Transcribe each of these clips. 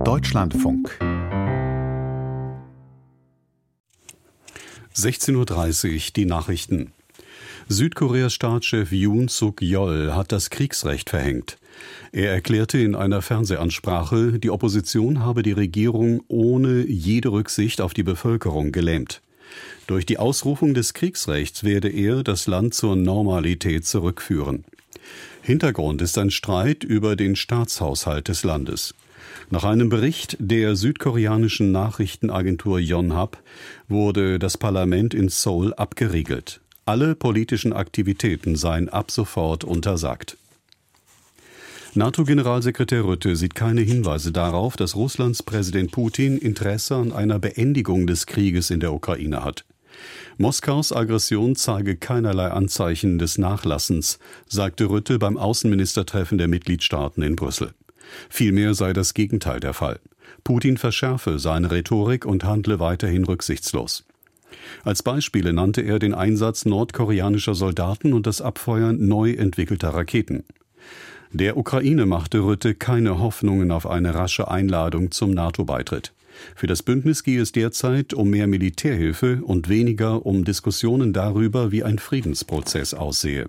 Deutschlandfunk 16:30 Uhr, die Nachrichten. Südkoreas Staatschef Yoon Suk-yeol hat das Kriegsrecht verhängt. Er erklärte in einer Fernsehansprache, die Opposition habe die Regierung ohne jede Rücksicht auf die Bevölkerung gelähmt. Durch die Ausrufung des Kriegsrechts werde er das Land zur Normalität zurückführen. Hintergrund ist ein Streit über den Staatshaushalt des Landes. Nach einem Bericht der südkoreanischen Nachrichtenagentur Yonhap wurde das Parlament in Seoul abgeriegelt. Alle politischen Aktivitäten seien ab sofort untersagt. NATO-Generalsekretär Rutte sieht keine Hinweise darauf, dass Russlands Präsident Putin Interesse an einer Beendigung des Krieges in der Ukraine hat. Moskaus Aggression zeige keinerlei Anzeichen des Nachlassens, sagte Rutte beim Außenministertreffen der Mitgliedstaaten in Brüssel. Vielmehr sei das Gegenteil der Fall. Putin verschärfe seine Rhetorik und handle weiterhin rücksichtslos. Als Beispiele nannte er den Einsatz nordkoreanischer Soldaten und das Abfeuern neu entwickelter Raketen. Der Ukraine machte Rutte keine Hoffnungen auf eine rasche Einladung zum NATO-Beitritt. Für das Bündnis gehe es derzeit um mehr Militärhilfe und weniger um Diskussionen darüber, wie ein Friedensprozess aussehe.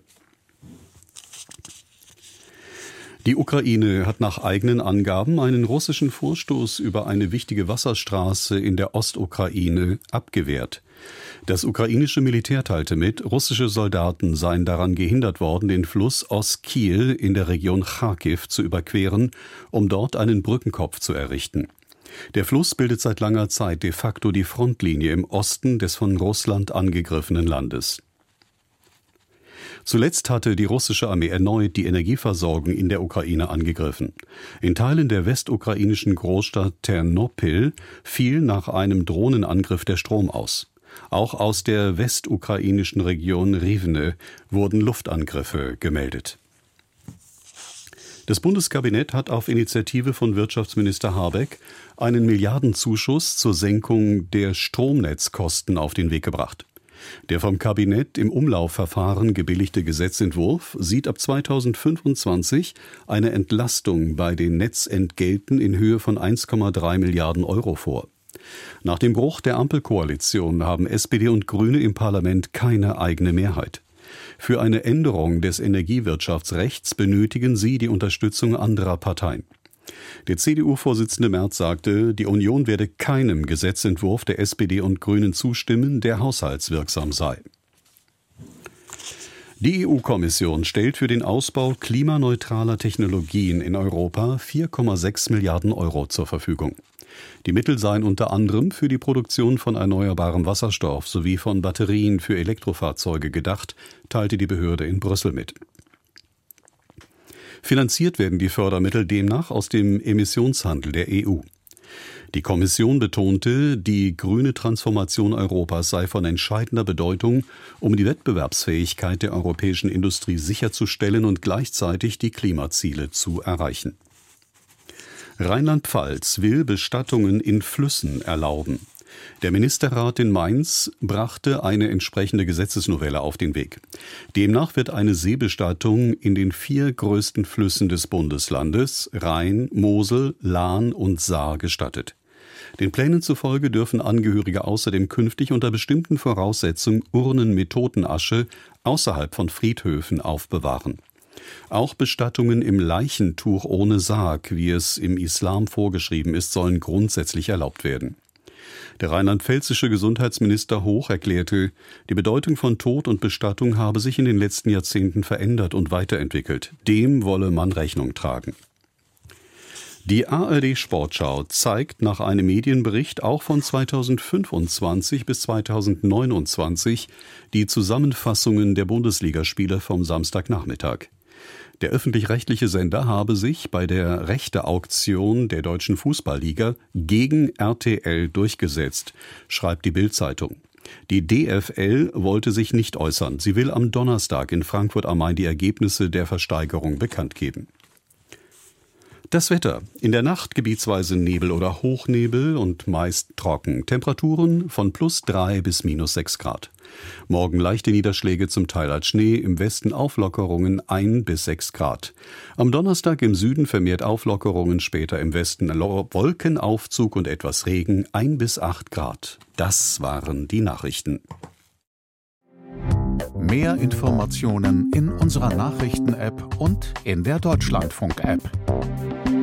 Die Ukraine hat nach eigenen Angaben einen russischen Vorstoß über eine wichtige Wasserstraße in der Ostukraine abgewehrt. Das ukrainische Militär teilte mit, russische Soldaten seien daran gehindert worden, den Fluss Oskil in der Region Charkiw zu überqueren, um dort einen Brückenkopf zu errichten. Der Fluss bildet seit langer Zeit de facto die Frontlinie im Osten des von Russland angegriffenen Landes. Zuletzt hatte die russische Armee erneut die Energieversorgung in der Ukraine angegriffen. In Teilen der westukrainischen Großstadt Ternopil fiel nach einem Drohnenangriff der Strom aus. Auch aus der westukrainischen Region Rivne wurden Luftangriffe gemeldet. Das Bundeskabinett hat auf Initiative von Wirtschaftsminister Habeck einen Milliardenzuschuss zur Senkung der Stromnetzkosten auf den Weg gebracht. Der vom Kabinett im Umlaufverfahren gebilligte Gesetzentwurf sieht ab 2025 eine Entlastung bei den Netzentgelten in Höhe von 1,3 Milliarden Euro vor. Nach dem Bruch der Ampelkoalition haben SPD und Grüne im Parlament keine eigene Mehrheit. Für eine Änderung des Energiewirtschaftsrechts benötigen sie die Unterstützung anderer Parteien. Der CDU-Vorsitzende Merz sagte, die Union werde keinem Gesetzentwurf der SPD und Grünen zustimmen, der haushaltswirksam sei. Die EU-Kommission stellt für den Ausbau klimaneutraler Technologien in Europa 4,6 Milliarden Euro zur Verfügung. Die Mittel seien unter anderem für die Produktion von erneuerbarem Wasserstoff sowie von Batterien für Elektrofahrzeuge gedacht, teilte die Behörde in Brüssel mit. Finanziert werden die Fördermittel demnach aus dem Emissionshandel der EU. Die Kommission betonte, die grüne Transformation Europas sei von entscheidender Bedeutung, um die Wettbewerbsfähigkeit der europäischen Industrie sicherzustellen und gleichzeitig die Klimaziele zu erreichen. Rheinland-Pfalz will Bestattungen in Flüssen erlauben. Der Ministerrat in Mainz brachte eine entsprechende Gesetzesnovelle auf den Weg. Demnach wird eine Seebestattung in den 4 größten Flüssen des Bundeslandes Rhein, Mosel, Lahn und Saar gestattet. Den Plänen zufolge dürfen Angehörige außerdem künftig unter bestimmten Voraussetzungen Urnen mit Totenasche außerhalb von Friedhöfen aufbewahren. Auch Bestattungen im Leichentuch ohne Sarg, wie es im Islam vorgeschrieben ist, sollen grundsätzlich erlaubt werden. Der rheinland-pfälzische Gesundheitsminister Hoch erklärte, die Bedeutung von Tod und Bestattung habe sich in den letzten Jahrzehnten verändert und weiterentwickelt. Dem wolle man Rechnung tragen. Die ARD-Sportschau zeigt nach einem Medienbericht auch von 2025 bis 2029 die Zusammenfassungen der Bundesligaspiele vom Samstagnachmittag. Der öffentlich-rechtliche Sender habe sich bei der Rechteauktion der Deutschen Fußballliga gegen RTL durchgesetzt, schreibt die Bild-Zeitung. Die DFL wollte sich nicht äußern. Sie will am Donnerstag in Frankfurt am Main die Ergebnisse der Versteigerung bekannt geben. Das Wetter. In der Nacht gebietsweise Nebel oder Hochnebel und meist trocken. Temperaturen von +3 bis -6 Grad. Morgen leichte Niederschläge, zum Teil als Schnee, im Westen Auflockerungen 1 bis 6 Grad. Am Donnerstag im Süden vermehrt Auflockerungen, später im Westen Wolkenaufzug und etwas Regen, 1 bis 8 Grad. Das waren die Nachrichten. Mehr Informationen in unserer Nachrichten-App und in der Deutschlandfunk-App.